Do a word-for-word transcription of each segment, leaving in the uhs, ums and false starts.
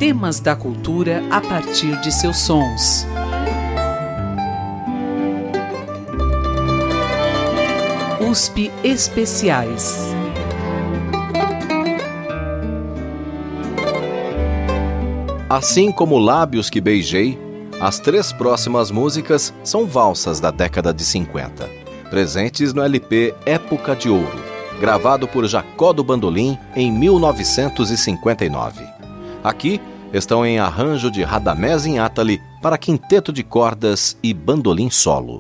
temas da cultura a partir de seus sons. U S P Especiais. Assim como Lábios que Beijei, as três próximas músicas são valsas da década de cinquenta, presentes no L P Época de Ouro, gravado por Jacó do Bandolim em mil novecentos e cinquenta e nove. Aqui estão em arranjo de Radamés Inátali para quinteto de cordas e bandolim solo.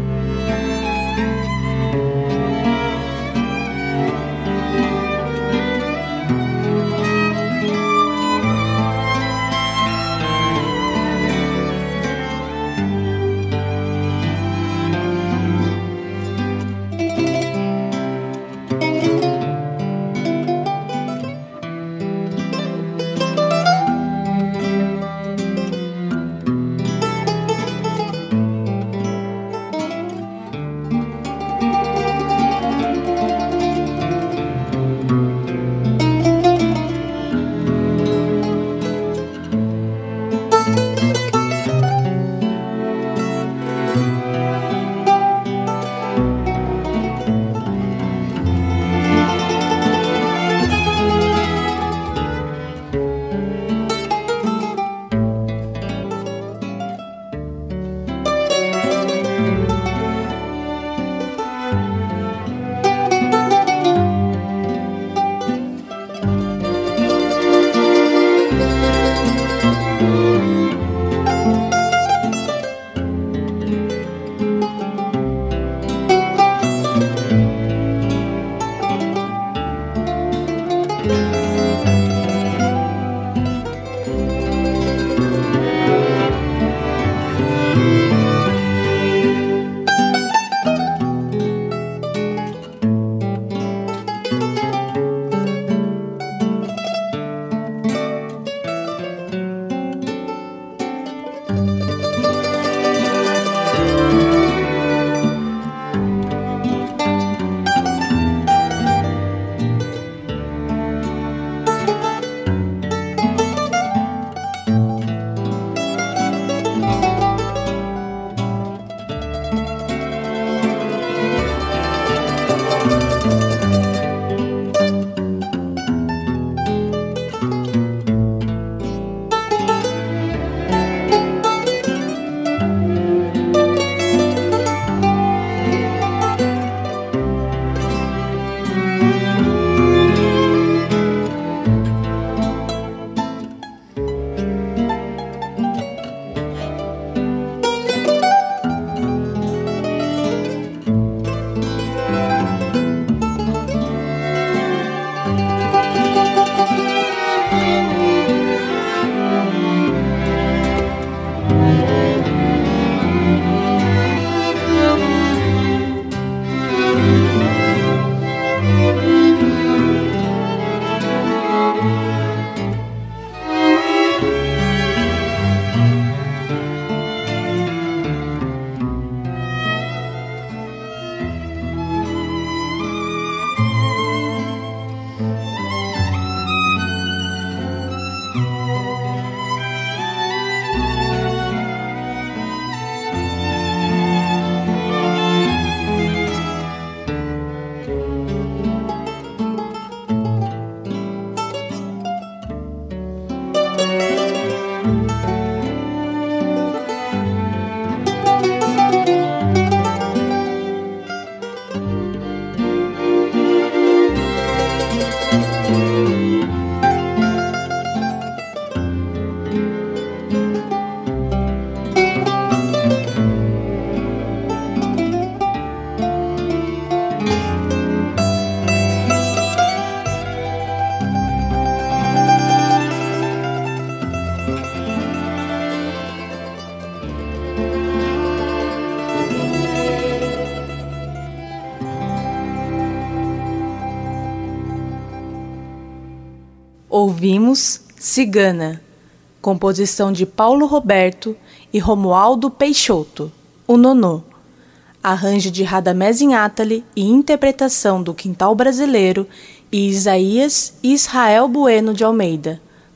Ouvimos Cigana, composição de Paulo Roberto e Romualdo Peixoto, o Nonô, arranjo de Radamés Inátali e interpretação do Quintal Brasileiro e Isaías e Israel Bueno de Almeida,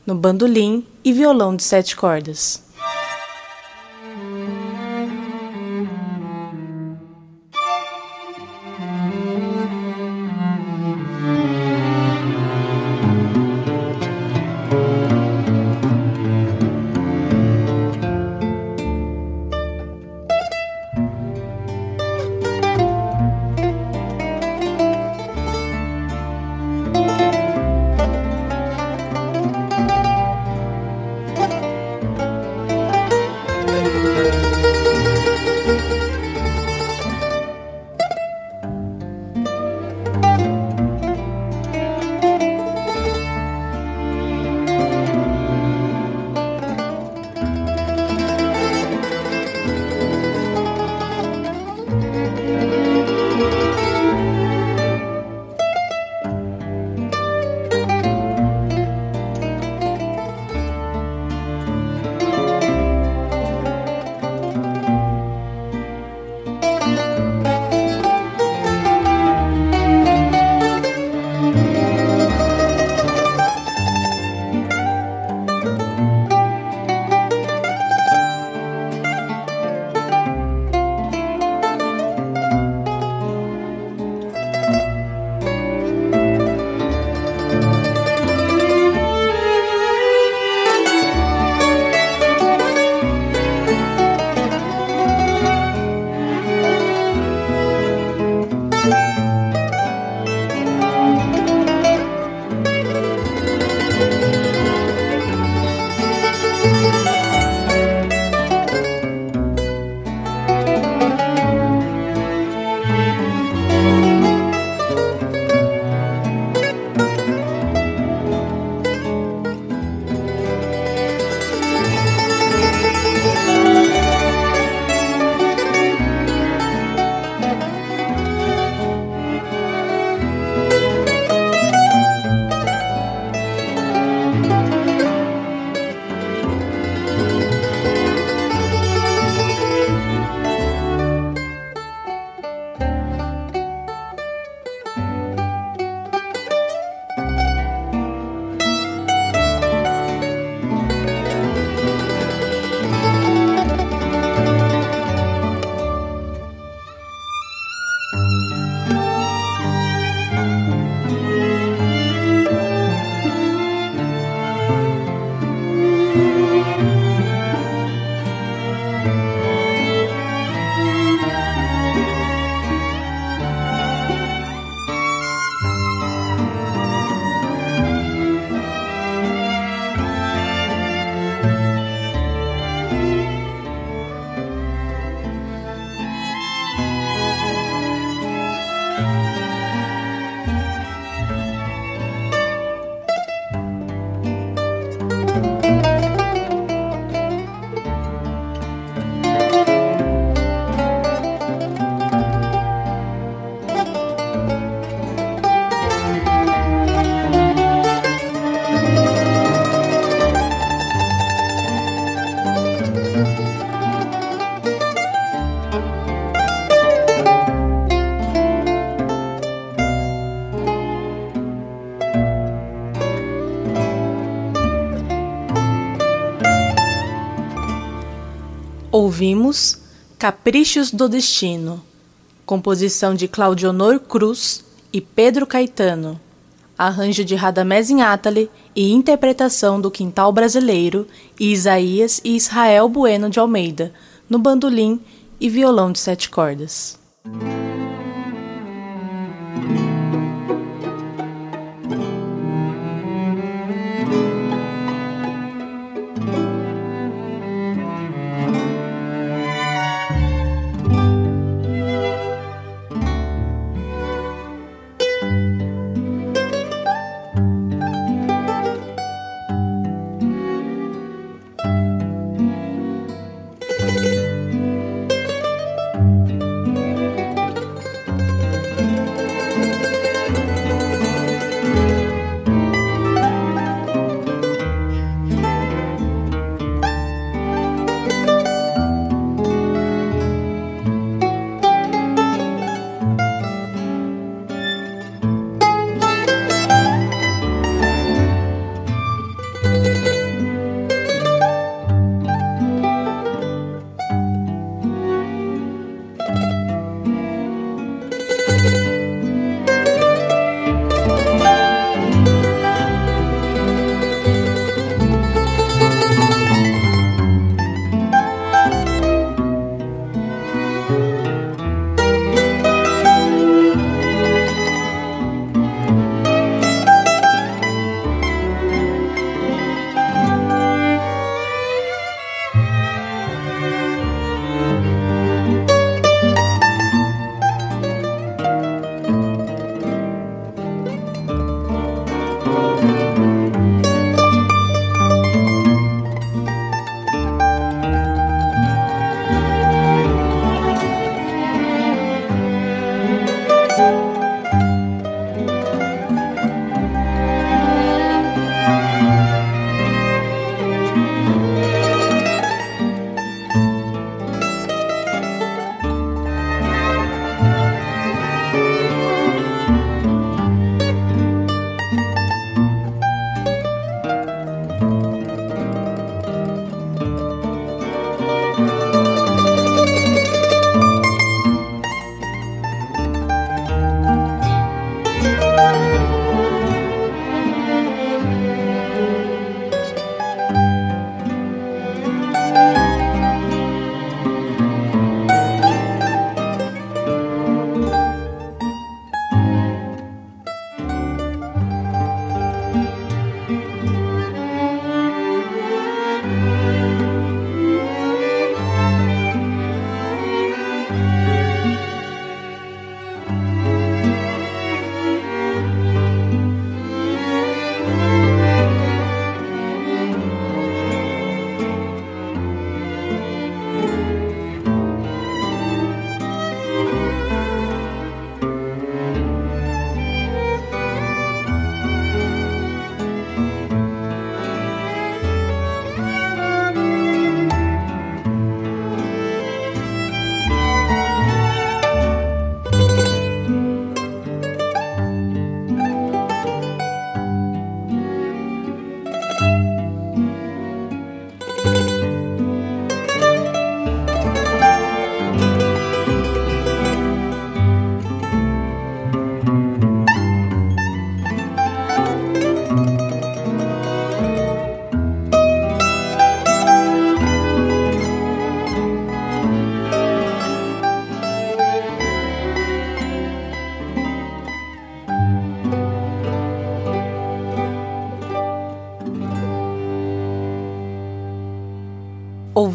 no bandolim e violão de sete cordas. Ouvimos Caprichos do Destino, composição de Claudionor Cruz e Pedro Caetano, arranjo de Radamés Inátali e interpretação do Quintal Brasileiro e Isaías e Israel Bueno de Almeida, no bandolim e violão de sete cordas.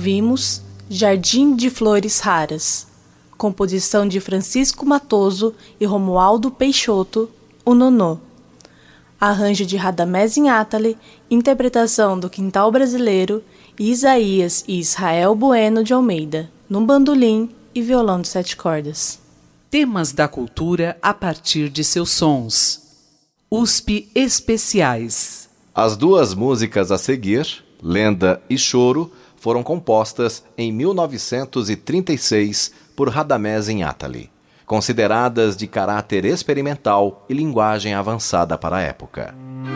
Ouvimos Jardim de Flores Raras, composição de Francisco Matoso e Romualdo Peixoto, o Nonô. Arranjo de Radamés Inátali, interpretação do Quintal Brasileiro, e Isaías e Israel Bueno de Almeida, num bandolim e violão de sete cordas. Temas da cultura a partir de seus sons. U S P Especiais. As duas músicas a seguir, Lenda e Choro, foram compostas em mil novecentos e trinta e seis por Radamés Inátali, consideradas de caráter experimental e linguagem avançada para a época.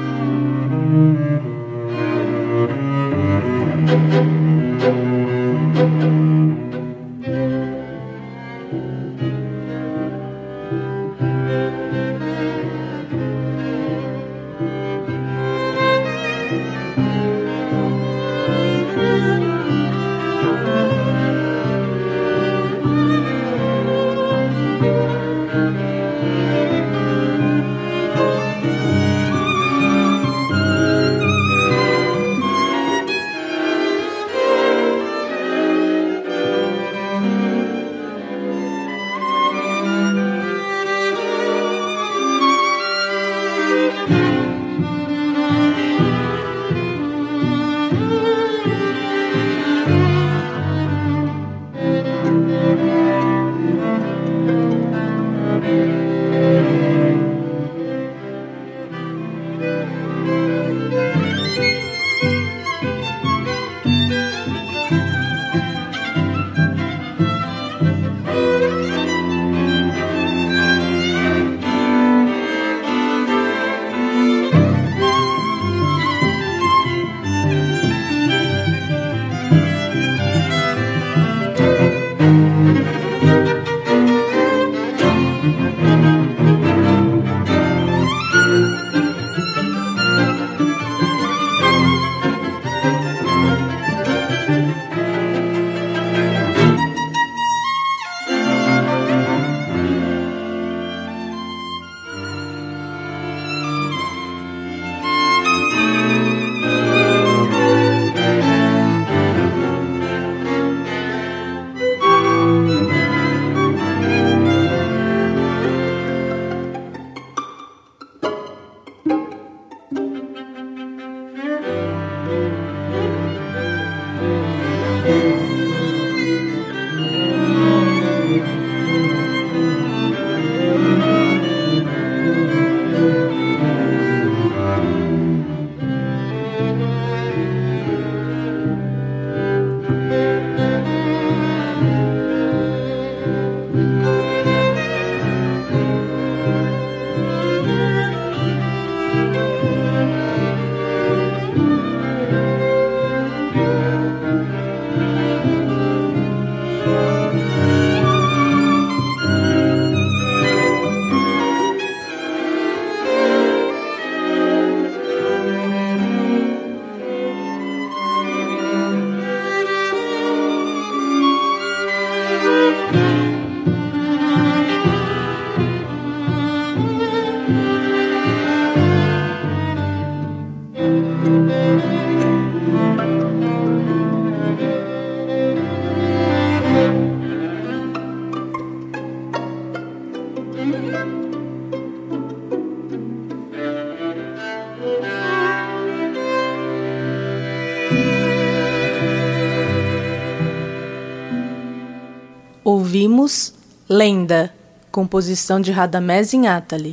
Ouvimos Lenda, composição de Radamés Inátali.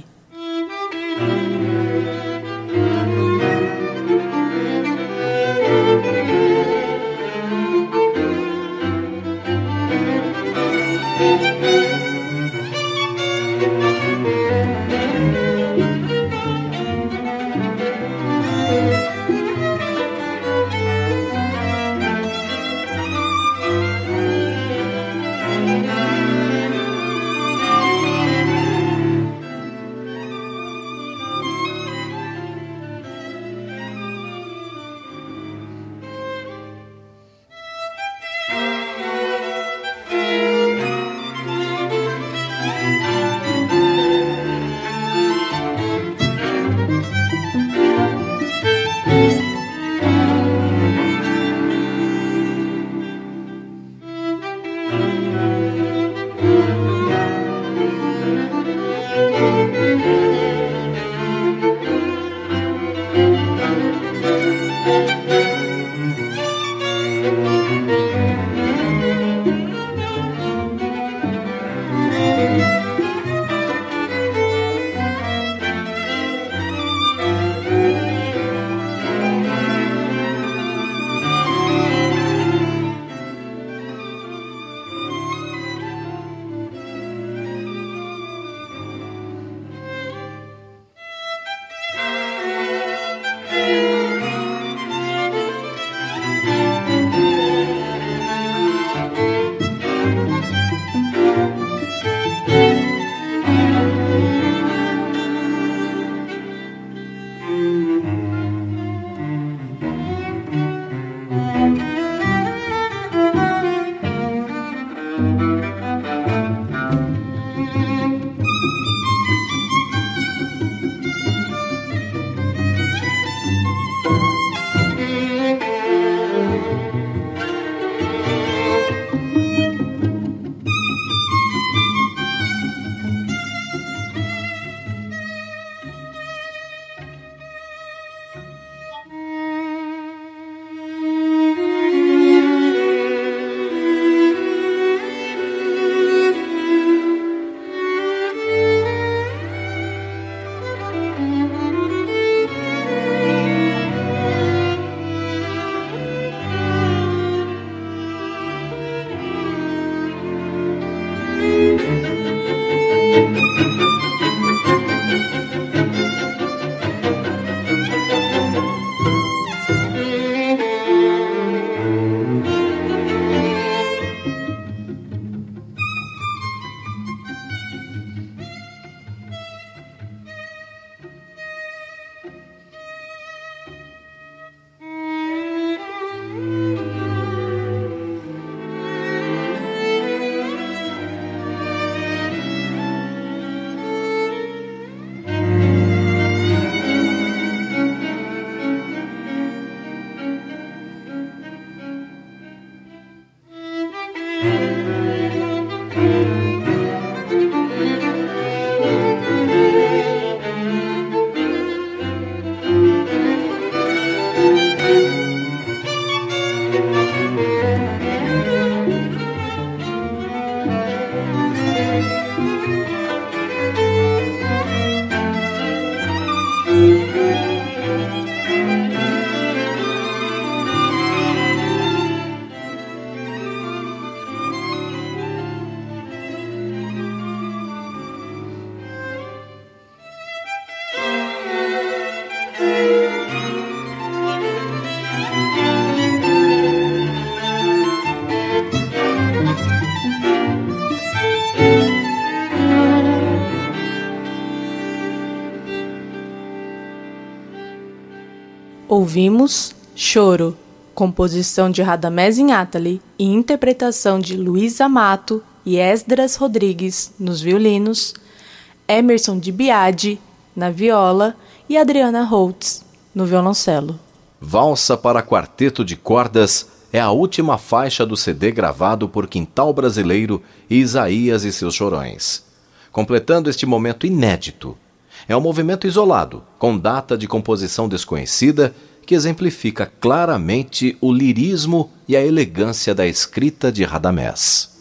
Ouvimos Choro, composição de Radamés Inátali e interpretação de Luiz Amato e Esdras Rodrigues nos violinos, Emerson de Biagi na viola e Adriana Holtz no violoncelo. Valsa para quarteto de cordas é a última faixa do C D gravado por Quintal Brasileiro e Isaías e seus Chorões. Completando este momento inédito, é um movimento isolado, com data de composição desconhecida, que exemplifica claramente o lirismo e a elegância da escrita de Radamés.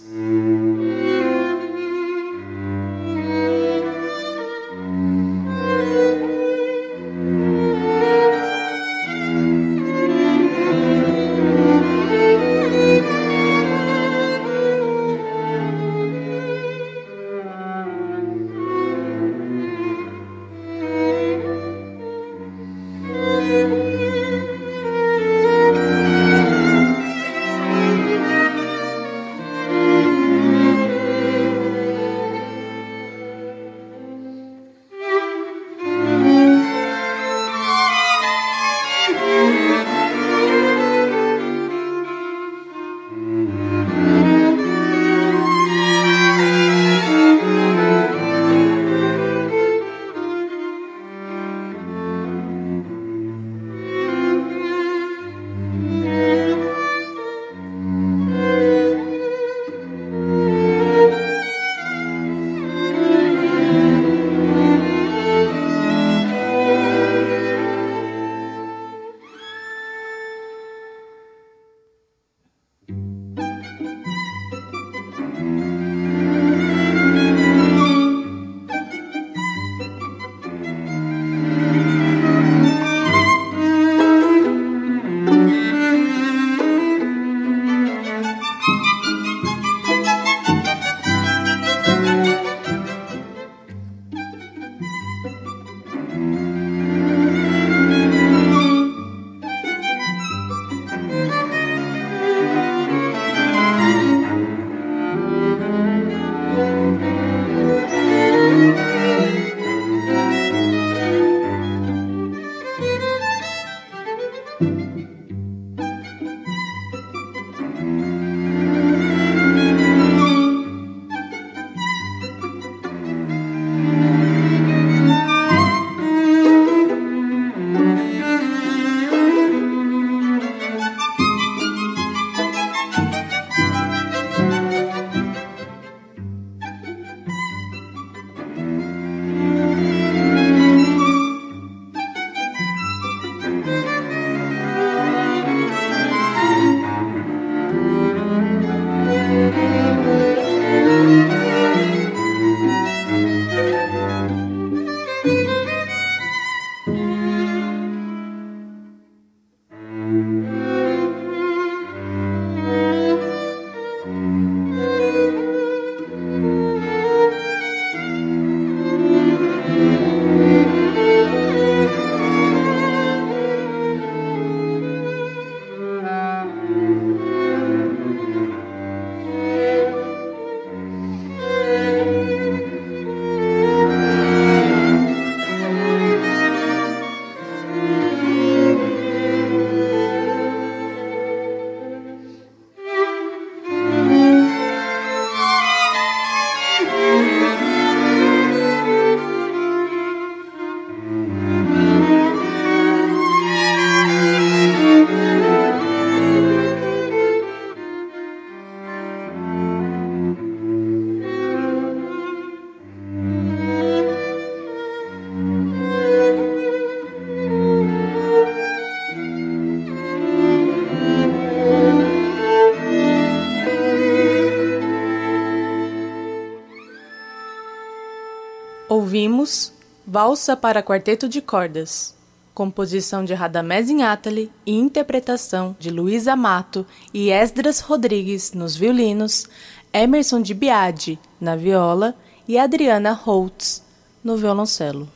Ouvimos Valsa para Quarteto de Cordas, composição de Radamés Inátali e interpretação de Luiz Amato e Esdras Rodrigues nos violinos, Emerson de Biagi na viola e Adriana Holtz no violoncelo.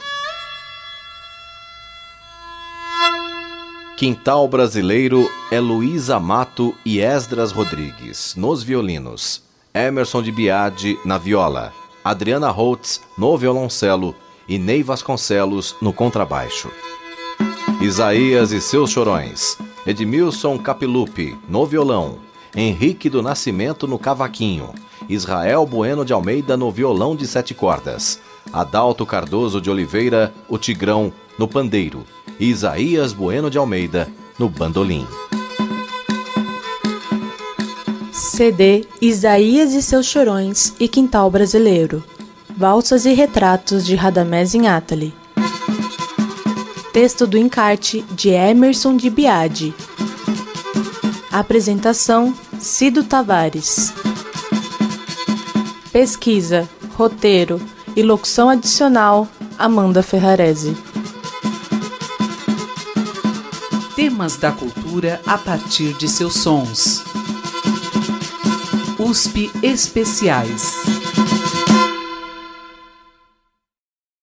Quintal Brasileiro é Luiz Amato e Esdras Rodrigues nos violinos, Emerson de Biagi na viola, Adriana Holtz no violoncelo e Ney Vasconcelos no contrabaixo. Isaías e seus Chorões. Edmilson Capilupi, no violão. Henrique do Nascimento no cavaquinho. Israel Bueno de Almeida no violão de sete cordas. Adalto Cardoso de Oliveira, o Tigrão, no pandeiro. E Isaías Bueno de Almeida no bandolim. C D Isaías e seus Chorões e Quintal Brasileiro. Valsas e retratos de Radamés Inátali. Texto do encarte de Emerson de Biadi. Apresentação Cido Tavares. Pesquisa, roteiro e locução adicional Amanda Ferrarese. Temas da cultura a partir de seus sons. U S P Especiais.